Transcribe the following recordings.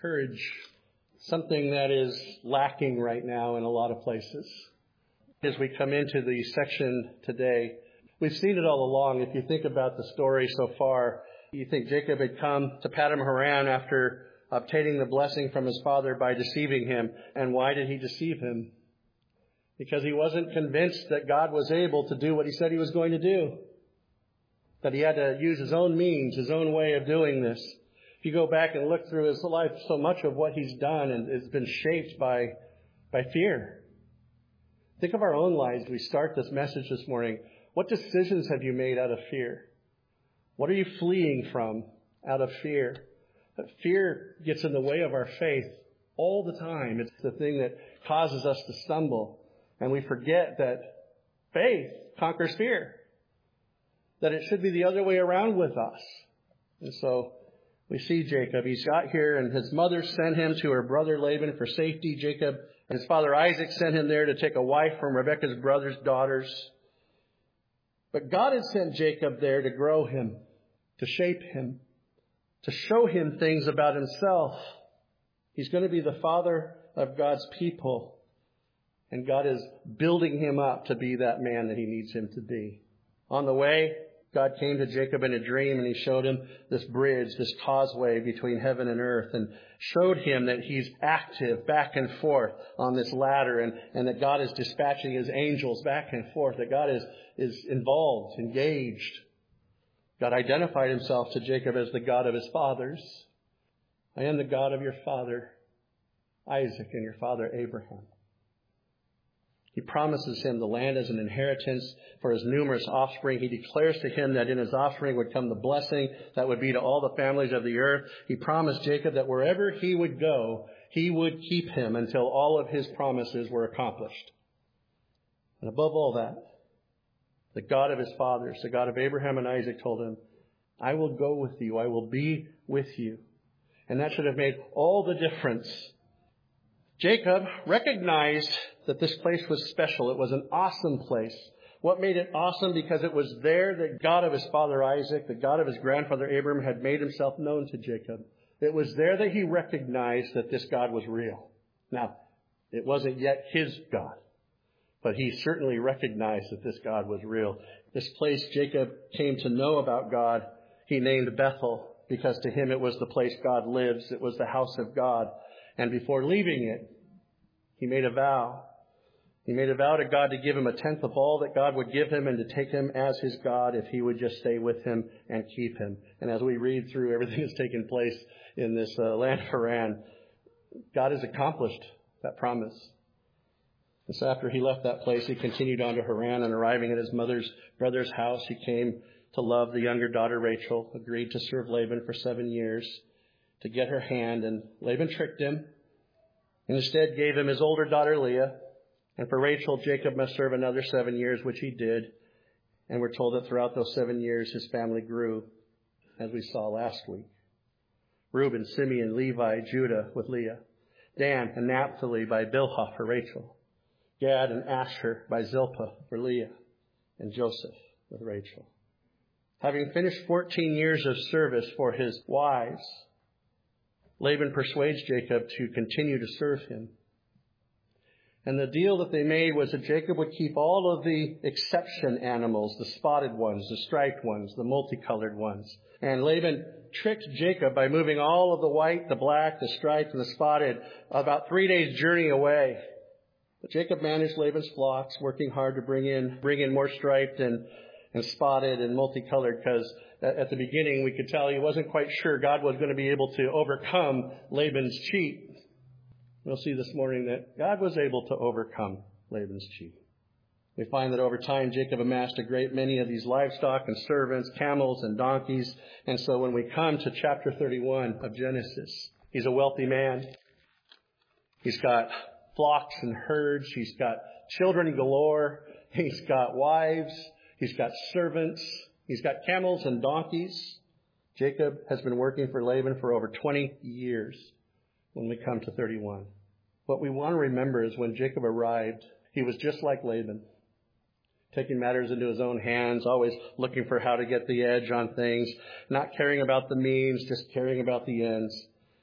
Courage, something that is lacking right now in a lot of places. As we come into the section today, we've seen it all along. If you think about the story so far, you think Jacob had come to Paddan Haran after obtaining the blessing from his father by deceiving him. And why did he deceive him? Because he wasn't convinced that God was able to do what he said he was going to do. That he had to use his own means, his own way of doing this. If you go back and look through his life, so much of what he's done has been shaped by fear. Think of our own lives. We start this message this morning. What decisions have you made out of fear? What are you fleeing from out of fear? Fear gets in the way of our faith all the time. It's the thing that causes us to stumble. And we forget that faith conquers fear. That it should be the other way around with us. And so we see Jacob. He's got here, and his mother sent him to her brother Laban for safety. Jacob and his father Isaac sent him there to take a wife from Rebekah's brother's daughters. But God had sent Jacob there to grow him, to shape him, to show him things about himself. He's going to be the father of God's people. And God is building him up to be that man that he needs him to be. On the way, God came to Jacob in a dream, and he showed him this bridge, this causeway between heaven and earth, and showed him that he's active back and forth on this ladder, and that God is dispatching his angels back and forth, that God is involved, engaged. God identified himself to Jacob as the God of his fathers. I am the God of your father Isaac and your father Abraham. He promises him the land as an inheritance for his numerous offspring. He declares to him that in his offspring would come the blessing that would be to all the families of the earth. He promised Jacob that wherever he would go, he would keep him until all of his promises were accomplished. And above all that, the God of his fathers, the God of Abraham and Isaac, told him, I will go with you. I will be with you. And that should have made all the difference. Jacob recognized that this place was special. It was an awesome place. What made it awesome? Because it was there that God of his father Isaac, the God of his grandfather Abraham, had made himself known to Jacob. It was there that he recognized that this God was real. Now, it wasn't yet his God, but he certainly recognized that this God was real. This place Jacob came to know about God, he named Bethel, because to him it was the place God lives. It was the house of God. And before leaving it, he made a vow. He made a vow to God to give him a tenth of all that God would give him and to take him as his God if he would just stay with him and keep him. And as we read through everything that's taken place in this land of Haran, God has accomplished that promise. And so after he left that place, he continued on to Haran, and arriving at his mother's brother's house, he came to love the younger daughter Rachel, agreed to serve Laban for 7 years to get her hand, and Laban tricked him and instead gave him his older daughter Leah. And for Rachel, Jacob must serve another 7 years, which he did. And we're told that throughout those 7 years, his family grew, as we saw last week. Reuben, Simeon, Levi, Judah with Leah. Dan and Naphtali by Bilhah for Rachel. Gad and Asher by Zilpah for Leah. And Joseph with Rachel. Having finished 14 years of service for his wives, Laban persuades Jacob to continue to serve him. And the deal that they made was that Jacob would keep all of the exception animals, the spotted ones, the striped ones, the multicolored ones. And Laban tricked Jacob by moving all of the white, the black, the striped, and the spotted about 3 days' journey away. But Jacob managed Laban's flocks, working hard to bring in more striped and spotted and multicolored, because at the beginning we could tell he wasn't quite sure God was going to be able to overcome Laban's cheat. We'll see this morning that God was able to overcome Laban's cheat. We find that over time Jacob amassed a great many of these livestock and servants, camels and donkeys. And so when we come to chapter 31 of Genesis, he's a wealthy man. He's got flocks and herds. He's got children galore. He's got wives. He's got servants. He's got camels and donkeys. Jacob has been working for Laban for over 20 years when we come to 31. What we want to remember is when Jacob arrived, he was just like Laban, taking matters into his own hands, always looking for how to get the edge on things, not caring about the means, just caring about the ends.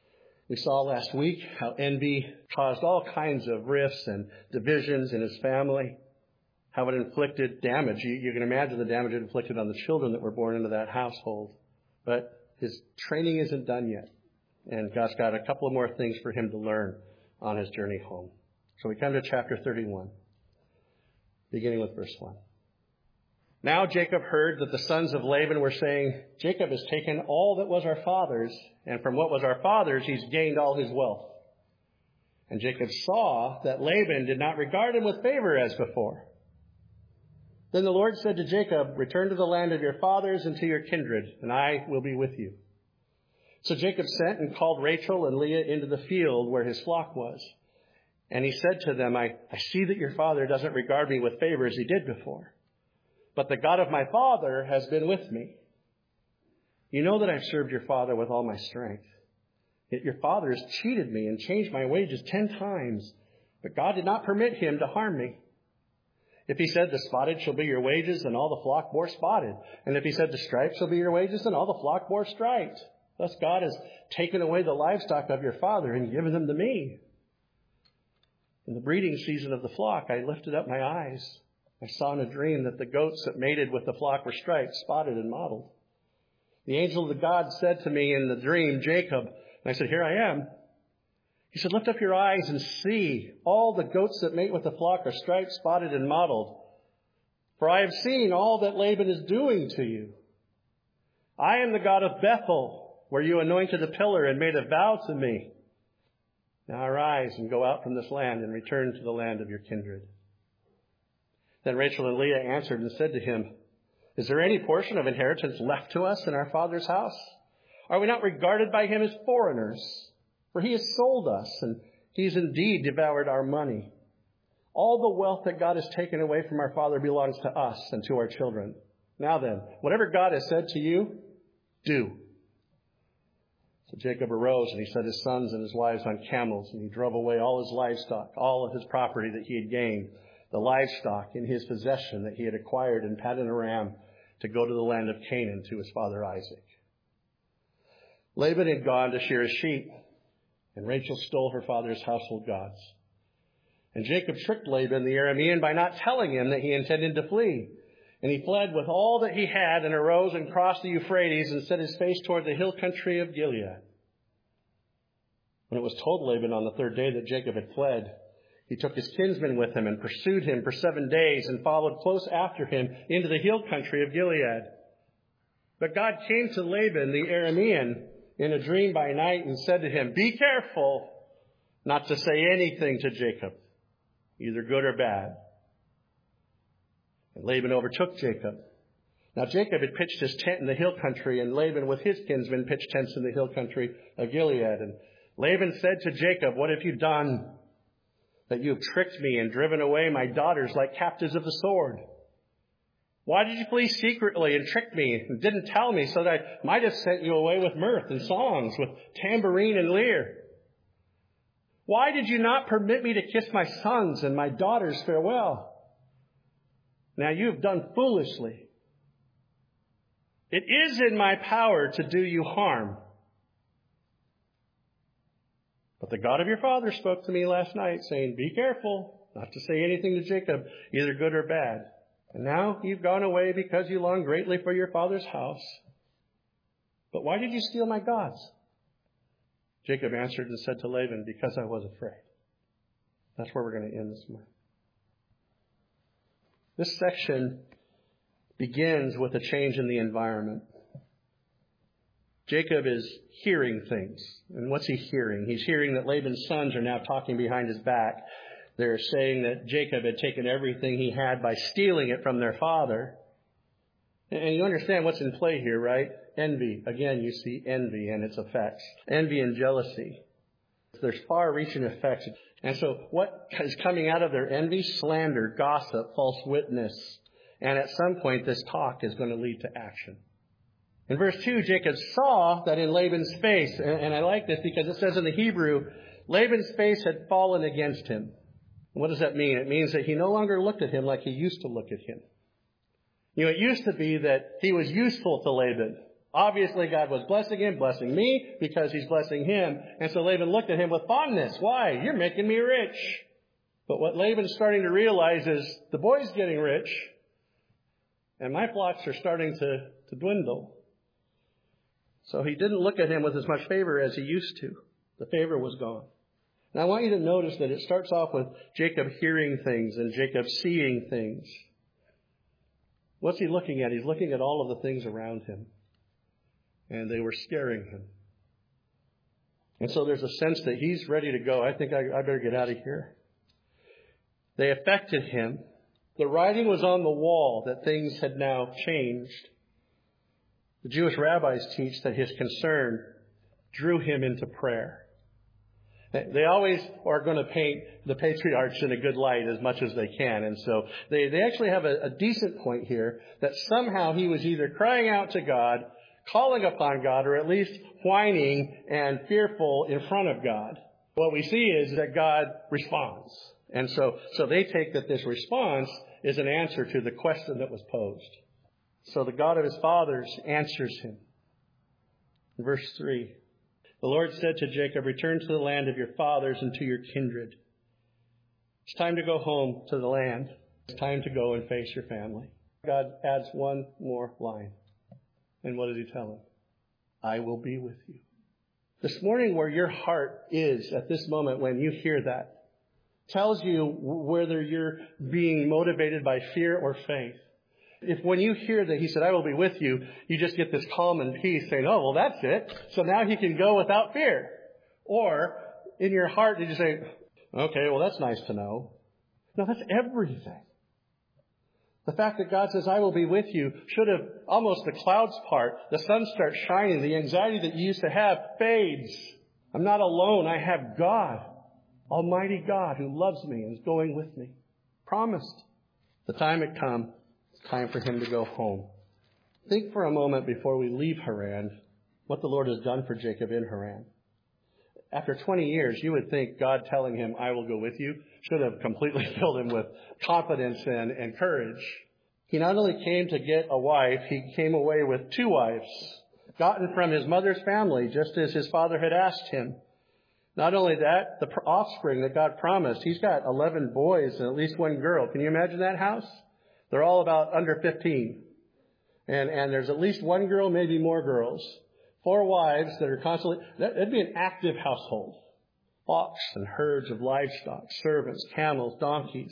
We saw last week how envy caused all kinds of rifts and divisions in his family, how it inflicted damage. You can imagine the damage it inflicted on the children that were born into that household. But his training isn't done yet, and God's got a couple of more things for him to learn on his journey home. So we come to chapter 31, beginning with verse 1. Now Jacob heard that the sons of Laban were saying, Jacob has taken all that was our father's, and from what was our father's, he's gained all his wealth. And Jacob saw that Laban did not regard him with favor as before. Then the Lord said to Jacob, return to the land of your fathers and to your kindred, and I will be with you. So Jacob sent and called Rachel and Leah into the field where his flock was. And he said to them, I see that your father doesn't regard me with favor as he did before. But the God of my father has been with me. You know that I've served your father with all my strength. Yet your father has cheated me and changed my wages 10 times. But God did not permit him to harm me. If he said the spotted shall be your wages, then all the flock bore spotted. And if he said the striped shall be your wages, then all the flock bore striped. Thus God has taken away the livestock of your father and given them to me. In the breeding season of the flock, I lifted up my eyes. I saw in a dream that the goats that mated with the flock were striped, spotted, and mottled. The angel of the God said to me in the dream, Jacob. And I said, here I am. He said, lift up your eyes and see. All the goats that mate with the flock are striped, spotted, and mottled. For I have seen all that Laban is doing to you. I am the God of Bethel, where you anointed a pillar and made a vow to me. Now arise and go out from this land and return to the land of your kindred. Then Rachel and Leah answered and said to him, is there any portion of inheritance left to us in our father's house? Are we not regarded by him as foreigners? For he has sold us, and he has indeed devoured our money. All the wealth that God has taken away from our father belongs to us and to our children. Now then, whatever God has said to you, do. So Jacob arose, and he set his sons and his wives on camels, and he drove away all his livestock, all of his property that he had gained, the livestock in his possession that he had acquired in Paddan Aram, to go to the land of Canaan to his father Isaac. Laban had gone to shear his sheep, and Rachel stole her father's household gods. And Jacob tricked Laban the Aramean by not telling him that he intended to flee. And he fled with all that he had and arose and crossed the Euphrates and set his face toward the hill country of Gilead. When it was told Laban on the third day that Jacob had fled, he took his kinsmen with him and pursued him for 7 days and followed close after him into the hill country of Gilead. But God came to Laban the Aramean in a dream by night and said to him, be careful not to say anything to Jacob, either good or bad. And Laban overtook Jacob. Now Jacob had pitched his tent in the hill country, and Laban with his kinsmen pitched tents in the hill country of Gilead. And Laban said to Jacob, what have you done? That you have tricked me and driven away my daughters like captives of the sword. Why did you flee secretly and trick me and didn't tell me so that I might have sent you away with mirth and songs, with tambourine and lyre? Why did you not permit me to kiss my sons and my daughters farewell? Now you have done foolishly. It is in my power to do you harm. But the God of your father spoke to me last night, saying, be careful not to say anything to Jacob, either good or bad. And now you've gone away because you long greatly for your father's house. But why did you steal my gods? Jacob answered and said to Laban, because I was afraid. That's where we're going to end this morning. This section begins with a change in the environment. Jacob is hearing things. And what's he hearing? He's hearing that Laban's sons are now talking behind his back. They're saying that Jacob had taken everything he had by stealing it from their father. And you understand what's in play here, right? Envy. Again, you see envy and its effects. Envy and jealousy. There's far-reaching effects. And so what is coming out of their envy? Slander, gossip, false witness. And at some point, this talk is going to lead to action. In verse 2, Jacob saw that in Laban's face, and I like this because it says in the Hebrew, Laban's face had fallen against him. What does that mean? It means that he no longer looked at him like he used to look at him. You know, it used to be that he was useful to Laban. Obviously, God was blessing him, blessing me, because he's blessing him. And so Laban looked at him with fondness. Why? You're making me rich. But what Laban's starting to realize is the boy's getting rich, and my flocks are starting to dwindle. So he didn't look at him with as much favor as he used to. The favor was gone. And I want you to notice that it starts off with Jacob hearing things and Jacob seeing things. What's he looking at? He's looking at all of the things around him. And they were scaring him. And so there's a sense that he's ready to go. I think I better get out of here. They affected him. The writing was on the wall that things had now changed. The Jewish rabbis teach that his concern drew him into prayer. They always are going to paint the patriarchs in a good light as much as they can. And so they actually have a decent point here that somehow he was either crying out to God, calling upon God, or at least whining and fearful in front of God. What we see is that God responds. And so they take that this response is an answer to the question that was posed. So the God of his fathers answers him. In verse 3, the Lord said to Jacob, return to the land of your fathers and to your kindred. It's time to go home to the land. It's time to go and face your family. God adds one more line. And what does he tell him? I will be with you. This morning, where your heart is at this moment when you hear that tells you whether you're being motivated by fear or faith. If when you hear that he said, I will be with you, you just get this calm and peace saying, oh, well, that's it. So now he can go without fear. Or in your heart, did you say, okay, well, that's nice to know. No, that's everything. The fact that God says, I will be with you, should have almost the clouds part. The sun starts shining. The anxiety that you used to have fades. I'm not alone. I have God, Almighty God, who loves me and is going with me. Promised. The time had come. It's time for him to go home. Think for a moment before we leave Haran, what the Lord has done for Jacob in Haran. After 20 years, you would think God telling him, I will go with you, should have completely filled him with confidence and courage. He not only came to get a wife, he came away with 2 wives, gotten from his mother's family, just as his father had asked him. Not only that, the offspring that God promised, he's got 11 boys and at least 1 girl. Can you imagine that house? They're all about under 15. And there's at least 1 girl, maybe more girls. 4 wives that are constantly, that'd be an active household. Flocks and herds of livestock, servants, camels, donkeys,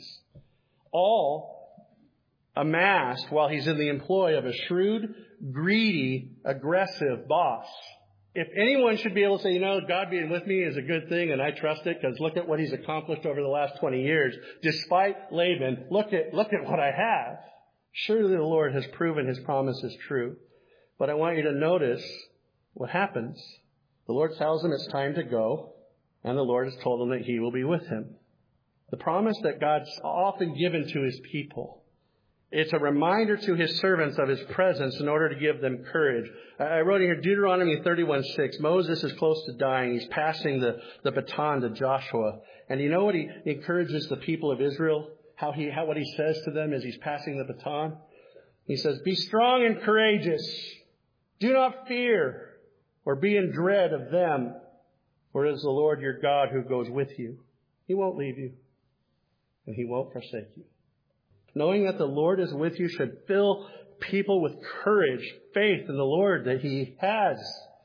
all amassed while he's in the employ of a shrewd, greedy, aggressive boss. If anyone should be able to say, God being with me is a good thing and I trust it because look at what he's accomplished over the last 20 years. Despite Laban, look at what I have. Surely the Lord has proven his promise is true. But I want you to notice what happens. The Lord tells him it's time to go, and the Lord has told him that he will be with him. The promise that God's often given to his people. It's a reminder to his servants of his presence in order to give them courage. I wrote in here Deuteronomy 31:6. Moses is close to dying. He's passing the baton to Joshua. And you know what he encourages the people of Israel? What he says to them as he's passing the baton? He says, be strong and courageous. Do not fear or be in dread of them. For it is the Lord your God who goes with you. He won't leave you. And he won't forsake you. Knowing that the Lord is with you should fill people with courage, faith in the Lord that he has.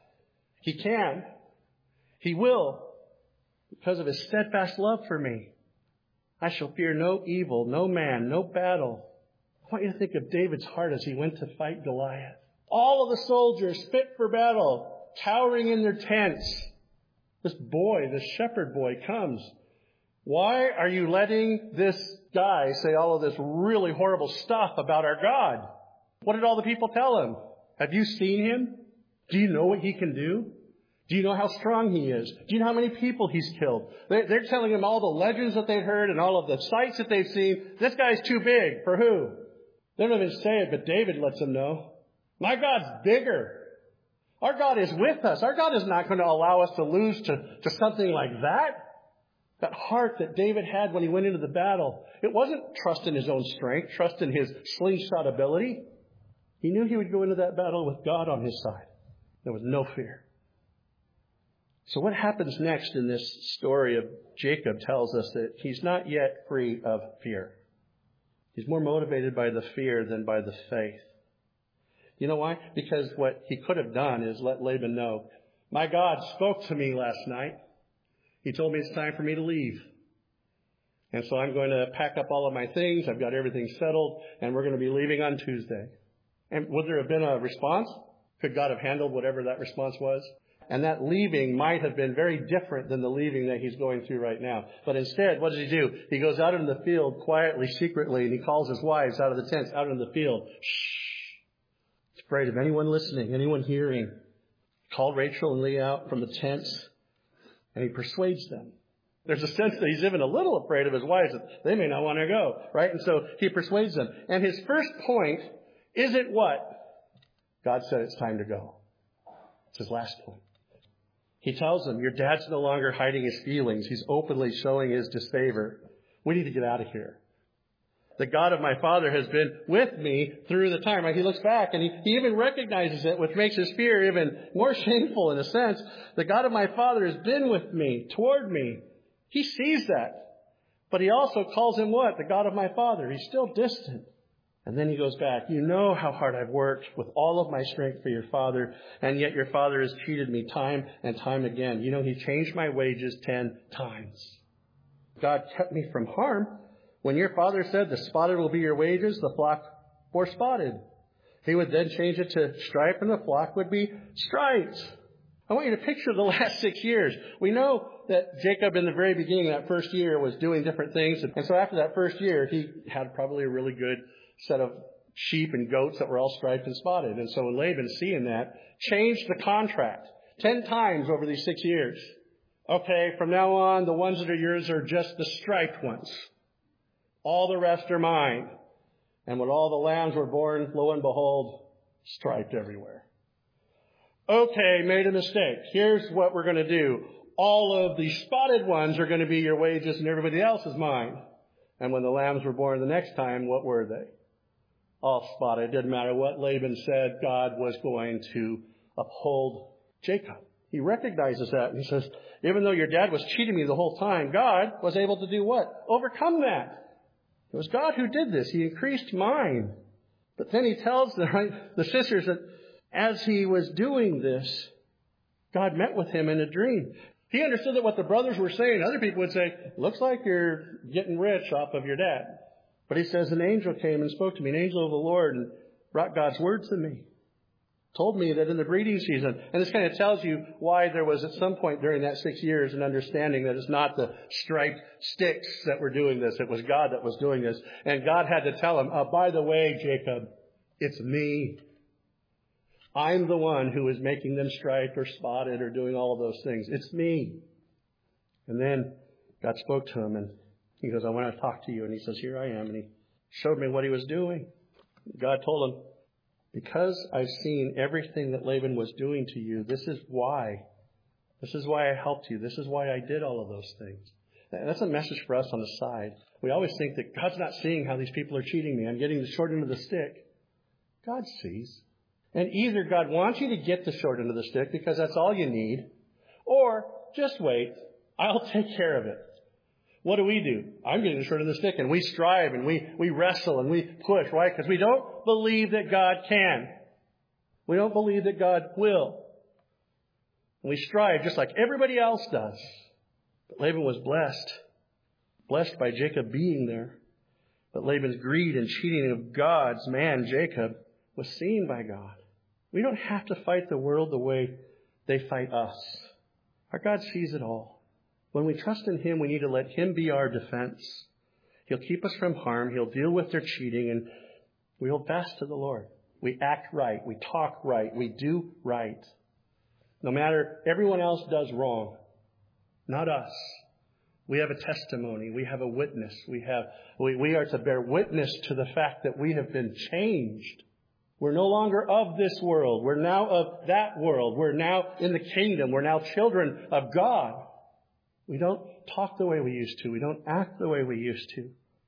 He can. He will. Because of his steadfast love for me. I shall fear no evil, no man, no battle. I want you to think of David's heart as he went to fight Goliath. All of the soldiers fit for battle, cowering in their tents. This boy, this shepherd boy comes. Why are you letting this guy say all of this really horrible stuff about our God? What did all the people tell him? Have you seen him? Do you know what he can do? Do you know how strong he is? Do you know how many people he's killed? They're telling him all the legends that they've heard and all of the sights that they've seen. This guy's too big. For who? They don't even say it, but David lets them know. My God's bigger. Our God is with us. Our God is not going to allow us to lose to something like that. That heart that David had when he went into the battle. It wasn't trust in his own strength, trust in his slingshot ability. He knew he would go into that battle with God on his side. There was no fear. So what happens next in this story of Jacob tells us that he's not yet free of fear. He's more motivated by the fear than by the faith. You know why? Because what he could have done is let Laban know, my God spoke to me last night. He told me it's time for me to leave. And so I'm going to pack up all of my things. I've got everything settled, and we're going to be leaving on Tuesday. And would there have been a response? Could God have handled whatever that response was? And that leaving might have been very different than the leaving that he's going through right now. But instead, what does he do? He goes out into the field quietly, secretly, and he calls his wives out of the tents, out into the field. Shh. He's afraid of anyone listening, anyone hearing. He called Rachel and Leah out from the tents, and he persuades them. There's a sense that he's even a little afraid of his wives, that they may not want to go, right? And so he persuades them. And his first point isn't what? God said it's time to go. It's his last point. He tells them, your dad's no longer hiding his feelings. He's openly showing his disfavor. We need to get out of here. The God of my father has been with me through the time. Right? He looks back and he even recognizes it, which makes his fear even more shameful in a sense. The God of my father has been with me, toward me. He sees that. But he also calls him what? The God of my father. He's still distant. And then he goes back. You know how hard I've worked with all of my strength for your father, and yet your father has cheated me time and time again. You know, he changed my wages 10 times. God kept me from harm. When your father said the spotted will be your wages, the flock were spotted. He would then change it to stripe, and the flock would be striped. I want you to picture the last 6 years. We know that Jacob in the very beginning of that first year was doing different things. And so after that first year, he had probably a really good set of sheep and goats that were all striped and spotted. And so when Laban, seeing that, changed the contract 10 times over these 6 years. Okay, from now on, the ones that are yours are just the striped ones. All the rest are mine. And when all the lambs were born, lo and behold, striped everywhere. Okay, made a mistake. Here's what we're going to do. All of the spotted ones are going to be your wages and everybody else is mine. And when the lambs were born the next time, what were they? All spotted. It didn't matter what Laban said, God was going to uphold Jacob. He recognizes that and he says, even though your dad was cheating me the whole time, God was able to do what? Overcome that. It was God who did this. He increased mine. But then he tells the sisters that as he was doing this, God met with him in a dream. He understood that what the brothers were saying, other people would say, looks like you're getting rich off of your dad. But he says, an angel came and spoke to me, an angel of the Lord, and brought God's word to me. Told me that in the breeding season, and this kind of tells you why there was at some point during that 6 years an understanding that it's not the striped sticks that were doing this. It was God that was doing this. And God had to tell him, by the way, Jacob, it's me. I'm the one who is making them striped or spotted or doing all of those things. It's me. And then God spoke to him and he goes, I want to talk to you. And he says, here I am. And he showed me what he was doing. God told him, because I've seen everything that Laban was doing to you, this is why. This is why I helped you. This is why I did all of those things. And that's a message for us on the side. We always think that God's not seeing how these people are cheating me. I'm getting the short end of the stick. God sees. And either God wants you to get the short end of the stick because that's all you need, or just wait. I'll take care of it. What do? I'm getting the short end of the stick, and we strive, and we wrestle, and we push, right? Because we don't believe that God can. We don't believe that God will. And we strive just like everybody else does. But Laban was blessed by Jacob being there. But Laban's greed and cheating of God's man, Jacob, was seen by God. We don't have to fight the world the way they fight us. Our God sees it all. When we trust in him, we need to let him be our defense. He'll keep us from harm. He'll deal with their cheating, and we hold fast to the Lord. We act right. We talk right. We do right. No matter everyone else does wrong. Not us. We have a testimony. We have a witness. We are to bear witness to the fact that we have been changed. We're no longer of this world. We're now of that world. We're now in the kingdom. We're now children of God. We don't talk the way we used to. We don't act the way we used to.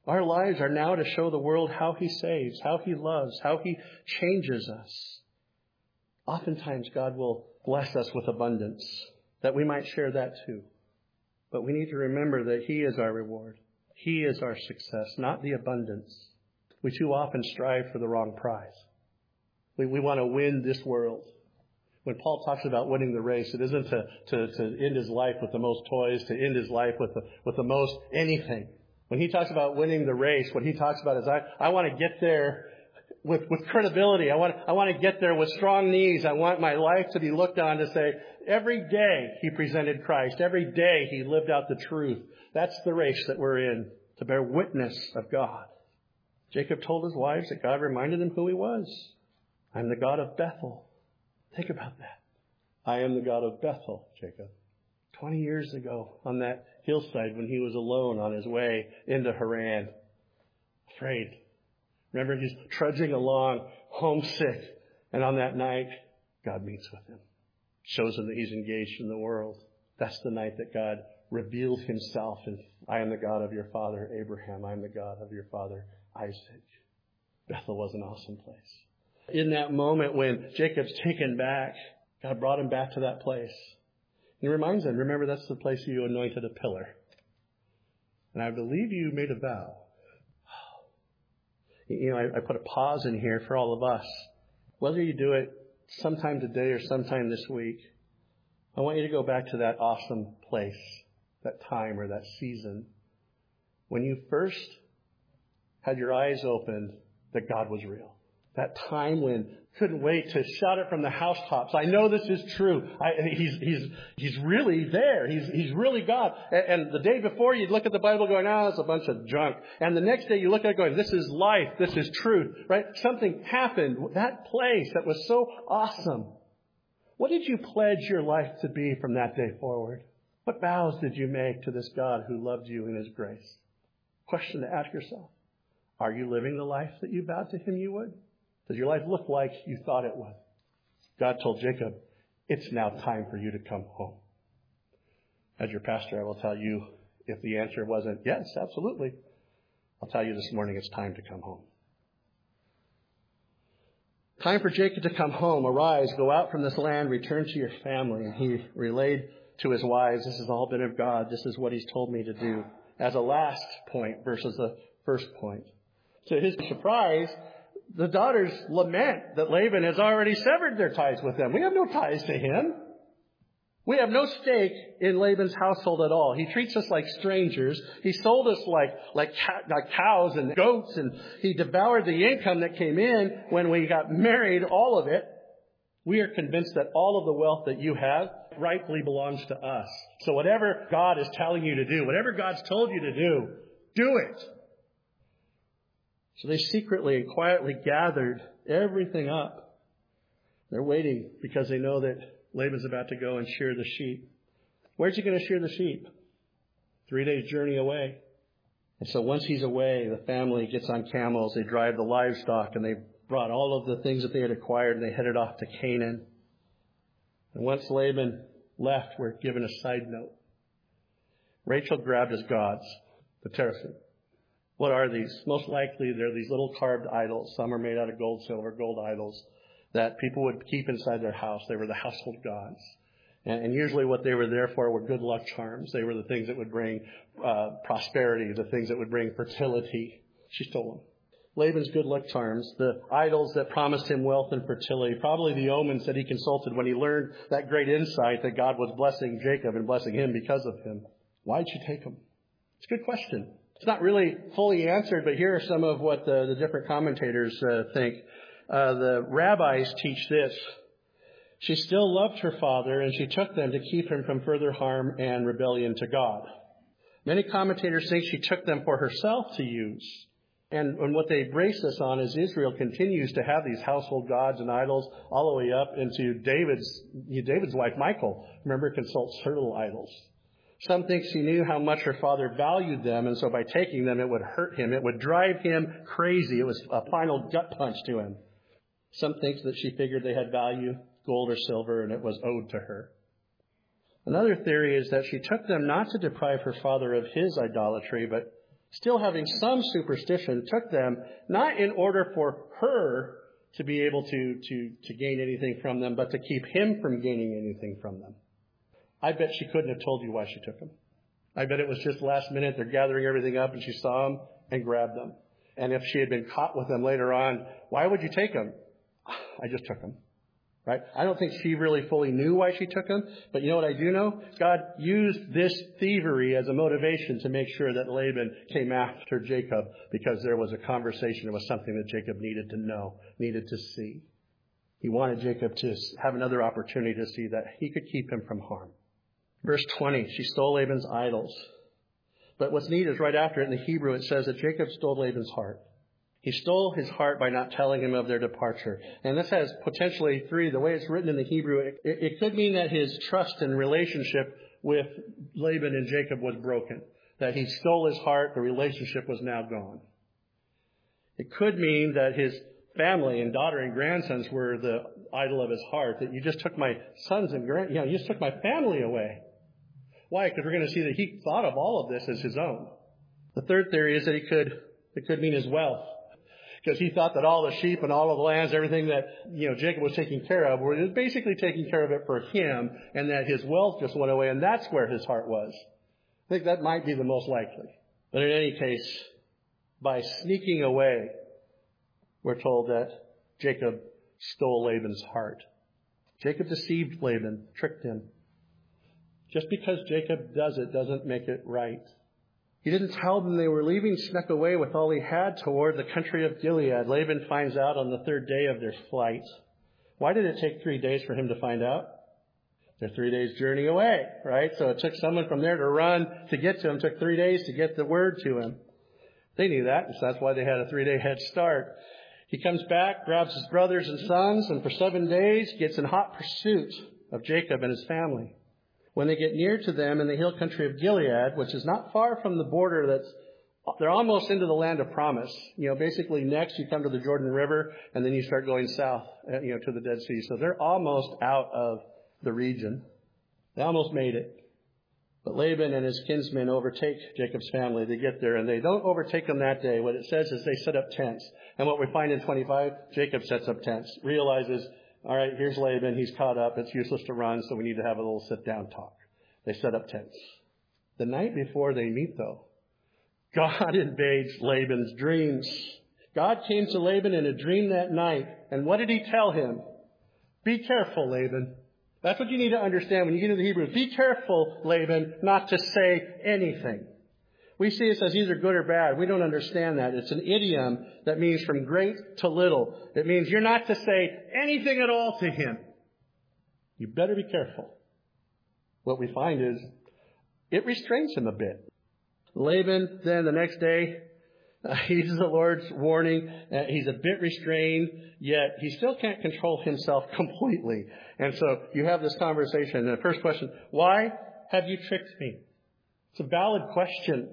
Our lives are now to show the world how He saves, how He loves, how He changes us. Oftentimes, God will bless us with abundance, that we might share that too. But we need to remember that He is our reward. He is our success, not the abundance. We too often strive for the wrong prize. We want to win this world. When Paul talks about winning the race, it isn't to end his life with the most toys, to end his life with the most anything. When he talks about winning the race, what he talks about is I want to get there with credibility. I want to get there with strong knees. I want my life to be looked on to say, every day he presented Christ. Every day he lived out the truth. That's the race that we're in, to bear witness of God. Jacob told his wives that God reminded him who He was. I'm the God of Bethel. Think about that. I am the God of Bethel, Jacob. 20 years ago on that hillside when he was alone on his way into Haran, afraid. Remember, he's trudging along, homesick. And on that night, God meets with him. Shows him that he's engaged in the world. That's the night that God revealed Himself. And I am the God of your father, Abraham. I am the God of your father, Isaac. Bethel was an awesome place. In that moment when Jacob's taken back, God brought him back to that place. He reminds him, remember, that's the place you anointed a pillar. And I believe you made a vow. I put a pause in here for all of us. Whether you do it sometime today or sometime this week, I want you to go back to that awesome place, that time or that season, when you first had your eyes opened that God was real. That time when couldn't wait to shout it from the housetops. I know this is true. He's really there. He's really God. And the day before you'd look at the Bible going, it's a bunch of junk. And the next day you look at it going, this is life. This is truth. Right? Something happened. That place that was so awesome. What did you pledge your life to be from that day forward? What vows did you make to this God who loved you in His grace? Question to ask yourself. Are you living the life that you vowed to Him you would? Does your life look like you thought it would? God told Jacob, it's now time for you to come home. As your pastor, I will tell you, if the answer wasn't yes, absolutely, I'll tell you this morning it's time to come home. Time for Jacob to come home. Arise, go out from this land, return to your family. And he relayed to his wives, this has all been of God. This is what He's told me to do. As a last point versus the first point. To his surprise, the daughters lament that Laban has already severed their ties with them. We have no ties to him. We have no stake in Laban's household at all. He treats us like strangers. He sold us like cows and goats, and he devoured the income that came in when we got married, all of it. We are convinced that all of the wealth that you have rightfully belongs to us. So whatever God is telling you to do, whatever God's told you to do it. So they secretly and quietly gathered everything up. They're waiting because they know that Laban's about to go and shear the sheep. Where's he going to shear the sheep? 3 days journey away. And so once he's away, the family gets on camels. They drive the livestock, and they brought all of the things that they had acquired, and they headed off to Canaan. And once Laban left, we're given a side note. Rachel grabbed his gods, the teraphim. What are these? Most likely they're these little carved idols. Some are made out of gold, silver, gold idols that people would keep inside their house. They were the household gods. And usually what they were there for were good luck charms. They were the things that would bring prosperity, the things that would bring fertility. She stole them. Laban's good luck charms, the idols that promised him wealth and fertility, probably the omens that he consulted when he learned that great insight that God was blessing Jacob and blessing him because of him. Why'd you take them? It's a good question. It's not really fully answered, but here are some of what the different commentators think. The rabbis teach this. She still loved her father, and she took them to keep him from further harm and rebellion to God. Many commentators think she took them for herself to use. And what they brace this on is Israel continues to have these household gods and idols all the way up into David's wife, Michal. Remember, consults her little idols. Some think she knew how much her father valued them, and so by taking them, it would hurt him. It would drive him crazy. It was a final gut punch to him. Some think that she figured they had value, gold or silver, and it was owed to her. Another theory is that she took them not to deprive her father of his idolatry, but still having some superstition, took them not in order for her to be able to gain anything from them, but to keep him from gaining anything from them. I bet she couldn't have told you why she took them. I bet it was just last minute. They're gathering everything up and she saw them and grabbed them. And if she had been caught with them later on, why would you take them? I just took them. Right? I don't think she really fully knew why she took them. But you know what I do know? God used this thievery as a motivation to make sure that Laban came after Jacob, because there was a conversation. It was something that Jacob needed to know, needed to see. He wanted Jacob to have another opportunity to see that he could keep him from harm. Verse 20, she stole Laban's idols. But what's neat is right after it in the Hebrew, it says that Jacob stole Laban's heart. He stole his heart by not telling him of their departure. And this has potentially three. The way it's written in the Hebrew, it could mean that his trust and relationship with Laban and Jacob was broken. That he stole his heart, the relationship was now gone. It could mean that his family and daughter and grandsons were the idol of his heart. That you just took my sons and you just took my family away. Why? Because we're going to see that he thought of all of this as his own. The third theory is that it could mean his wealth. Because he thought that all the sheep and all of the lands, everything that, Jacob was taking care of, were basically taking care of it for him, and that his wealth just went away, and that's where his heart was. I think that might be the most likely. But in any case, by sneaking away, we're told that Jacob stole Laban's heart. Jacob deceived Laban, tricked him. Just because Jacob does it doesn't make it right. He didn't tell them they were leaving, snuck away with all he had toward the country of Gilead. Laban finds out on the third day of their flight. Why did it take 3 days for him to find out? They're 3 days journey away, right? So it took someone from there to run to get to him. It took 3 days to get the word to him. They knew that, so that's why they had a 3-day head start. He comes back, grabs his brothers and sons, and for 7 days gets in hot pursuit of Jacob and his family. When they get near to them in the hill country of Gilead, which is not far from the border, they're almost into the land of promise. Basically next you come to the Jordan River, and then you start going south, to the Dead Sea. So they're almost out of the region. They almost made it. But Laban and his kinsmen overtake Jacob's family. They get there, and they don't overtake them that day. What it says is they set up tents. And what we find in 25, Jacob sets up tents, realizes, all right, here's Laban. He's caught up. It's useless to run, so we need to have a little sit-down talk. They set up tents. The night before they meet, though, God invades Laban's dreams. God came to Laban in a dream that night. And what did he tell him? Be careful, Laban. That's what you need to understand when you get into the Hebrew. Be careful, Laban, not to say anything. We see it as either good or bad. We don't understand that. It's an idiom that means from great to little. It means you're not to say anything at all to him. You better be careful. What we find is it restrains him a bit. Laban, then the next day, heeds the Lord's warning. He's a bit restrained, yet he still can't control himself completely. And so you have this conversation. And the first question, why have you tricked me? It's a valid question.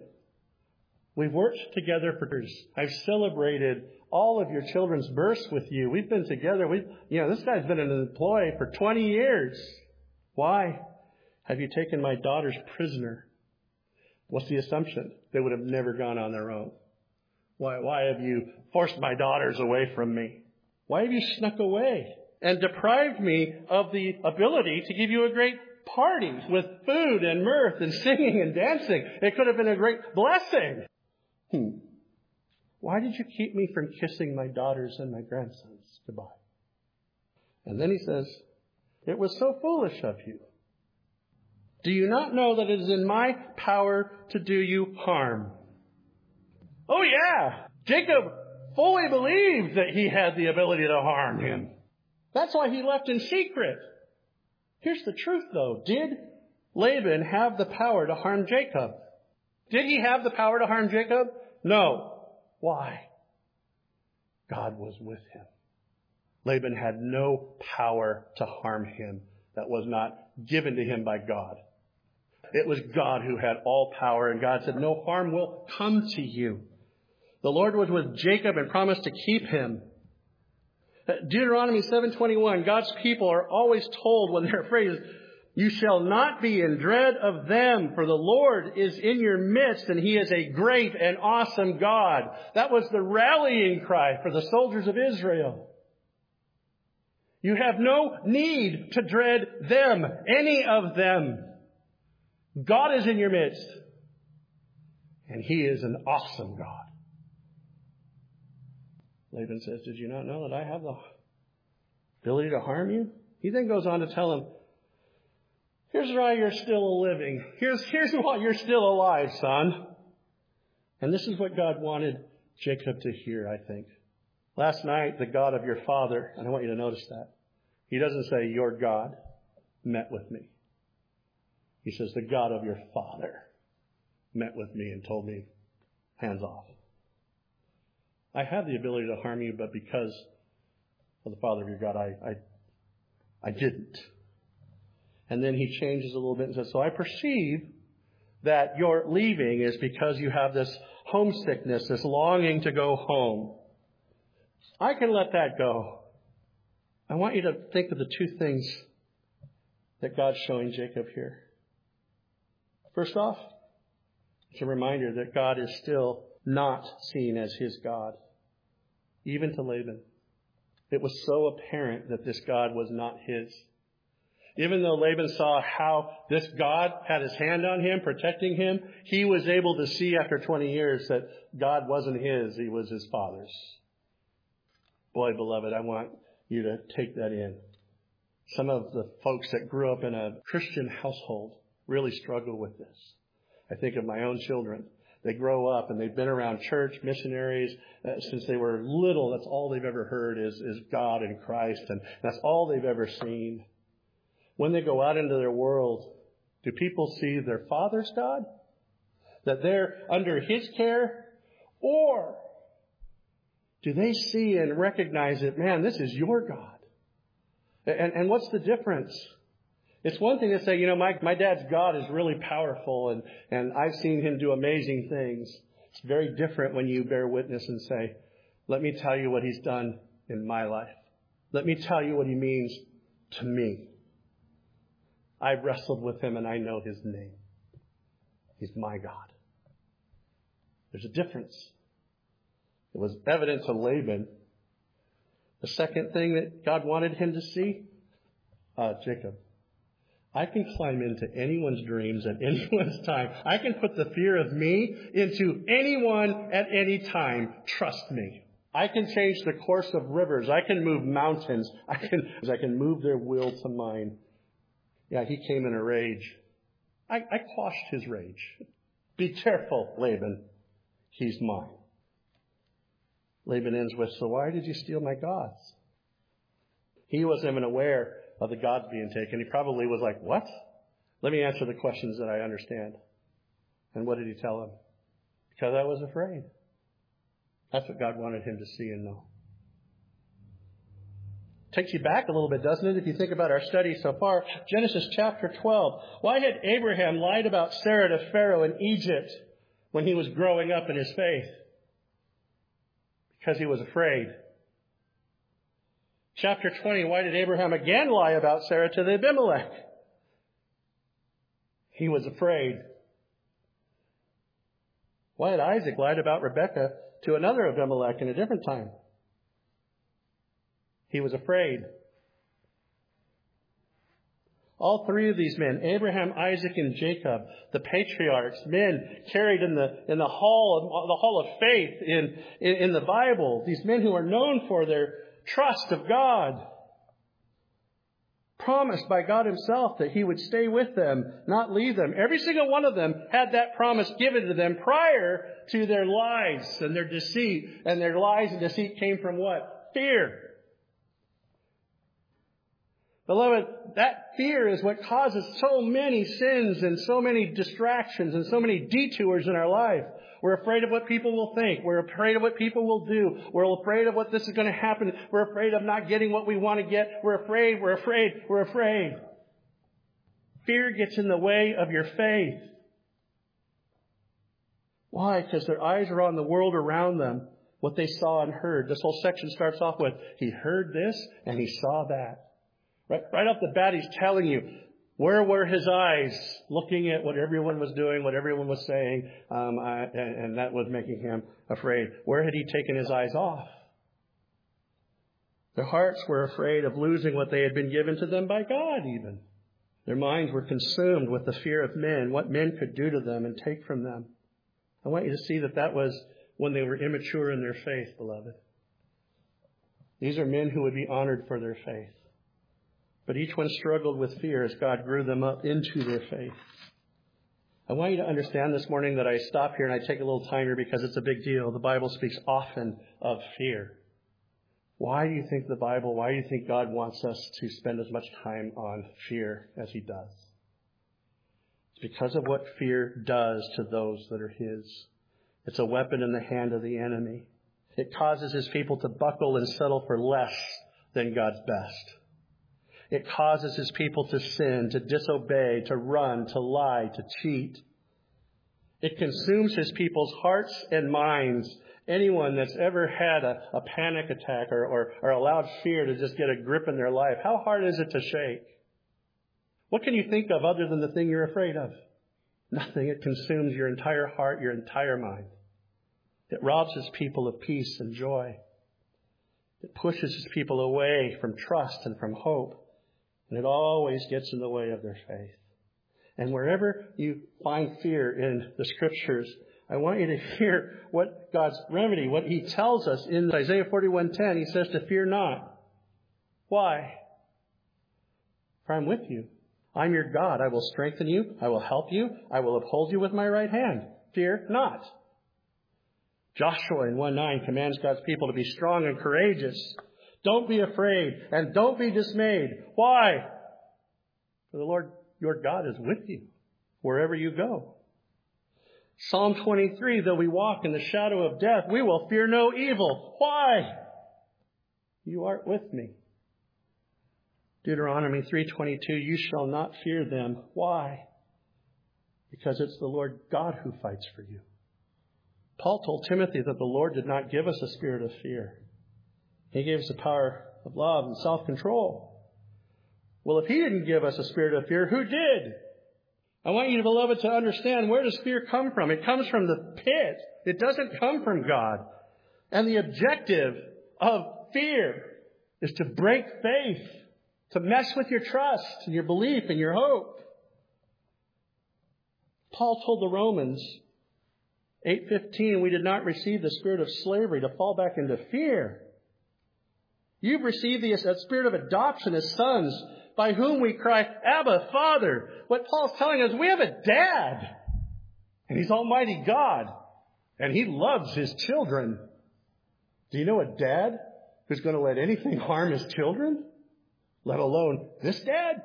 We've worked together for years. I've celebrated all of your children's births with you. We've been together. This guy's been an employee for 20 years. Why have you taken my daughters prisoner? What's the assumption? They would have never gone on their own. Why have you forced my daughters away from me? Why have you snuck away and deprived me of the ability to give you a great party with food and mirth and singing and dancing? It could have been a great blessing. Why did you keep me from kissing my daughters and my grandsons goodbye? And then he says, it was so foolish of you. Do you not know that it is in my power to do you harm? Oh yeah, Jacob fully believed that he had the ability to harm him. That's why he left in secret. Here's the truth though. Did Laban have the power to harm Jacob? Did he have the power to harm Jacob? No. Why? God was with him. Laban had no power to harm him that was not given to him by God. It was God who had all power, and God said, no harm will come to you. The Lord was with Jacob and promised to keep him. Deuteronomy 7:21, God's people are always told when they're afraid, You shall not be in dread of them, for the Lord is in your midst, and He is a great and awesome God. That was the rallying cry for the soldiers of Israel. You have no need to dread them, any of them. God is in your midst, and He is an awesome God. Laban says, did you not know that I have the ability to harm you? He then goes on to tell him, here's why you're still living. Here's why you're still alive, son. And this is what God wanted Jacob to hear, I think. Last night, the God of your father, and I want you to notice that. He doesn't say, your God met with me. He says, the God of your father met with me and told me, hands off. I have the ability to harm you, but because of the father of your God, I didn't. And then he changes a little bit and says, so I perceive that your leaving is because you have this homesickness, this longing to go home. I can let that go. I want you to think of the two things that God's showing Jacob here. First off, it's a reminder that God is still not seen as his God, even to Laban. It was so apparent that this God was not his. Even though Laban saw how this God had his hand on him, protecting him, he was able to see after 20 years that God wasn't his, he was his father's. Boy, beloved, I want you to take that in. Some of the folks that grew up in a Christian household really struggle with this. I think of my own children. They grow up and they've been around church, missionaries, since they were little. That's all they've ever heard is God and Christ, and that's all they've ever seen. When they go out into their world, do people see their father's God? That they're under his care? Or do they see and recognize that, man, this is your God? And what's the difference? It's one thing to say, my dad's God is really powerful and I've seen him do amazing things. It's very different when you bear witness and say, let me tell you what he's done in my life. Let me tell you what he means to me. I've wrestled with him and I know his name. He's my God. There's a difference. It was evident to Laban. The second thing that God wanted him to see, Jacob, I can climb into anyone's dreams at anyone's time. I can put the fear of me into anyone at any time. Trust me. I can change the course of rivers. I can move mountains. I can move their will to mine. Yeah, he came in a rage. I quashed his rage. Be careful, Laban. He's mine. Laban ends with, so why did you steal my gods? He wasn't even aware of the gods being taken. He probably was like, what? Let me answer the questions that I understand. And what did he tell him? Because I was afraid. That's what God wanted him to see and know. Takes you back a little bit, doesn't it? If you think about our study so far, Genesis chapter 12. Why had Abraham lied about Sarah to Pharaoh in Egypt when he was growing up in his faith? Because he was afraid. Chapter 20, why did Abraham again lie about Sarah to the Abimelech? He was afraid. Why had Isaac lied about Rebekah to another Abimelech in a different time? He was afraid. All three of these men, Abraham, Isaac, and Jacob, the patriarchs, men carried in the hall of faith in the Bible, these men who are known for their trust of God, promised by God himself that he would stay with them, not leave them. Every single one of them had that promise given to them prior to their lies and their deceit. And their lies and deceit came from what? Fear. Beloved, that fear is what causes so many sins and so many distractions and so many detours in our life. We're afraid of what people will think. We're afraid of what people will do. We're afraid of what this is going to happen. We're afraid of not getting what we want to get. We're afraid. Fear gets in the way of your faith. Why? Because their eyes are on the world around them, what they saw and heard. This whole section starts off with, he heard this and he saw that. Right off the bat, he's telling you, Where were his eyes? Looking at what everyone was doing, what everyone was saying, and that was making him afraid. Where had he taken his eyes off? Their hearts were afraid of losing what they had been given to them by God even. Their minds were consumed with the fear of men, what men could do to them and take from them. I want you to see that was when they were immature in their faith, beloved. These are men who would be honored for their faith. But each one struggled with fear as God grew them up into their faith. I want you to understand this morning that I stop here and I take a little time here because it's a big deal. The Bible speaks often of fear. Why do you think why do you think God wants us to spend as much time on fear as he does? It's because of what fear does to those that are his. It's a weapon in the hand of the enemy. It causes his people to buckle and settle for less than God's best. It causes his people to sin, to disobey, to run, to lie, to cheat. It consumes his people's hearts and minds. Anyone that's ever had a panic attack or allowed fear to just get a grip in their life, how hard is it to shake? What can you think of other than the thing you're afraid of? Nothing. It consumes your entire heart, your entire mind. It robs his people of peace and joy. It pushes his people away from trust and from hope. And it always gets in the way of their faith. And wherever you find fear in the Scriptures, I want you to hear what God's remedy, what he tells us in Isaiah 41:10. He says to fear not. Why? For I'm with you. I'm your God. I will strengthen you. I will help you. I will uphold you with my right hand. Fear not. Joshua in 1:9 commands God's people to be strong and courageous. Don't be afraid and don't be dismayed. Why? For the Lord your God is with you wherever you go. Psalm 23, though we walk in the shadow of death, we will fear no evil. Why? You art with me. Deuteronomy 3:22, you shall not fear them. Why? Because it's the Lord God who fights for you. Paul told Timothy that the Lord did not give us a spirit of fear. He gave us a power of love and self-control. Well, if he didn't give us a spirit of fear, who did? I want you, beloved, to understand, where does fear come from? It comes from the pit. It doesn't come from God. And the objective of fear is to break faith, to mess with your trust and your belief and your hope. Paul told the Romans, 8:15, we did not receive the spirit of slavery to fall back into fear. You've received the spirit of adoption as sons, by whom we cry, Abba, Father. What Paul's telling us, we have a dad. And he's Almighty God. And he loves his children. Do you know a dad who's going to let anything harm his children? Let alone this dad?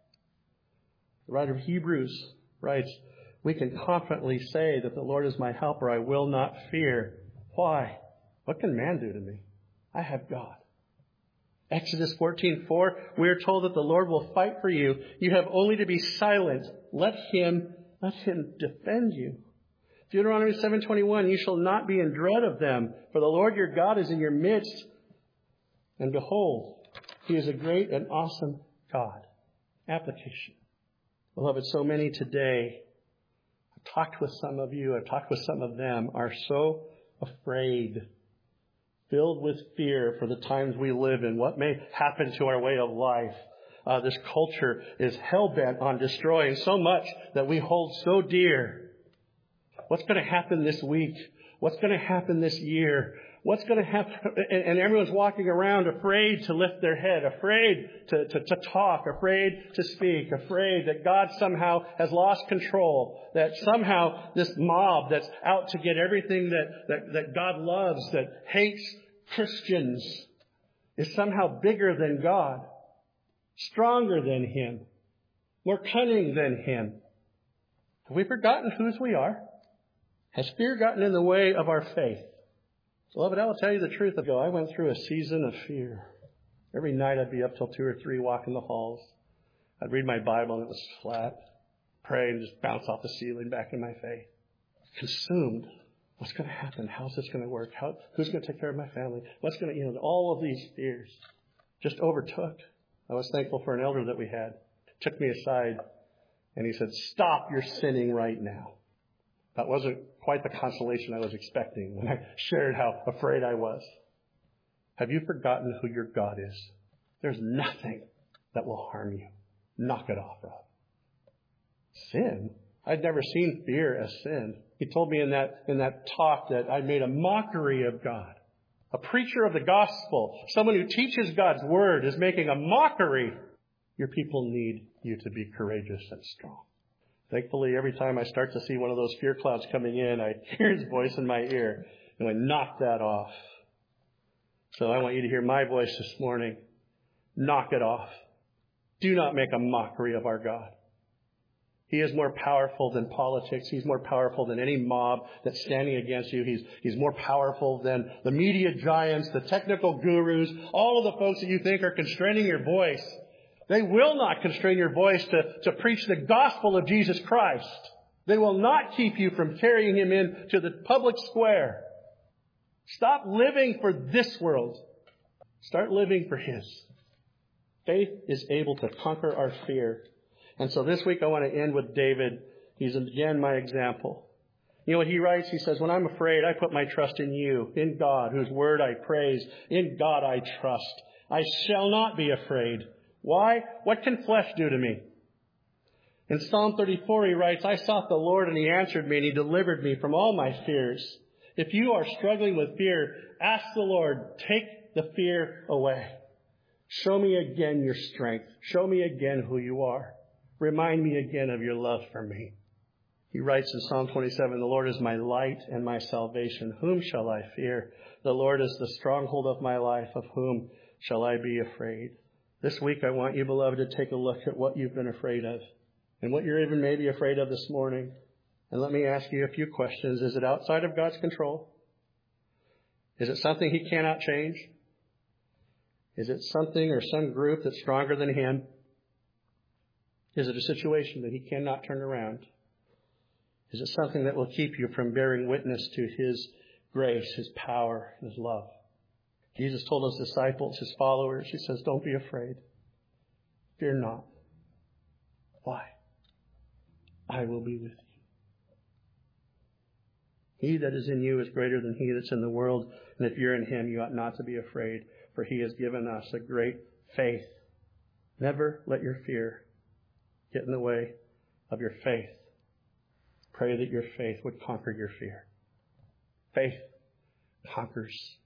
The writer of Hebrews writes, we can confidently say that the Lord is my helper. I will not fear. Why? What can man do to me? I have God. Exodus 14:4, we are told that the Lord will fight for you. You have only to be silent. Let him defend you. Deuteronomy 7:21, you shall not be in dread of them, for the Lord your God is in your midst. And behold, he is a great and awesome God. Application. Beloved, so many today, I've talked with some of you, I've talked with some of them, are so afraid, filled with fear for the times we live in, what may happen to our way of life. This culture is hell-bent on destroying so much that we hold so dear. What's going to happen this week? What's going to happen this year? What's going to happen? And everyone's walking around afraid to lift their head, afraid to talk, afraid to speak, afraid that God somehow has lost control, that somehow this mob that's out to get everything that God loves, that hates Christians, is somehow bigger than God, stronger than him, more cunning than him. Have we forgotten whose we are? Has fear gotten in the way of our faith? Beloved, I will tell you the truth. I went through a season of fear. Every night I'd be up till 2 or 3 walking the halls. I'd read my Bible and it was flat. Pray and just bounce off the ceiling back in my faith. Consumed. What's going to happen? How's this going to work? Who's going to take care of my family? What's going to, all of these fears just overtook. I was thankful for an elder that we had. took me aside, and he said, "Stop your sinning right now." That wasn't quite the consolation I was expecting when I shared how afraid I was. Have you forgotten who your God is? There's nothing that will harm you. Knock it off, Rob. Sin? I'd never seen fear as sin. He told me in that talk that I made a mockery of God. A preacher of the gospel, someone who teaches God's word, is making a mockery. Your people need you to be courageous and strong. Thankfully, every time I start to see one of those fear clouds coming in, I hear his voice in my ear, and I knock that off. So I want you to hear my voice this morning. Knock it off. Do not make a mockery of our God. He is more powerful than politics. He's more powerful than any mob that's standing against you. He's more powerful than the media giants, the technical gurus, all of the folks that you think are constraining your voice. They will not constrain your voice to preach the gospel of Jesus Christ. They will not keep you from carrying him into the public square. Stop living for this world. Start living for his. Faith is able to conquer our fear. And so this week I want to end with David. He's again my example. You know what he writes? He says, "When I'm afraid, I put my trust in you, in God, whose word I praise. In God I trust. I shall not be afraid. Why? What can flesh do to me?" In Psalm 34 he writes, "I sought the Lord and he answered me and he delivered me from all my fears." If you are struggling with fear, ask the Lord, take the fear away. Show me again your strength. Show me again who you are. Remind me again of your love for me. He writes in Psalm 27, "The Lord is my light and my salvation. Whom shall I fear? The Lord is the stronghold of my life. Of whom shall I be afraid?" This week I want you, beloved, to take a look at what you've been afraid of and what you're even maybe afraid of this morning. And let me ask you a few questions. Is it outside of God's control? Is it something he cannot change? Is it something or some group that's stronger than him? Is it a situation that he cannot turn around? Is it something that will keep you from bearing witness to his grace, his power, his love? Jesus told his disciples, his followers, he says, "Don't be afraid. Fear not." Why? I will be with you. He that is in you is greater than he that's in the world. And if you're in him, you ought not to be afraid, for he has given us a great faith. Never let your fear get in the way of your faith. Pray that your faith would conquer your fear. Faith conquers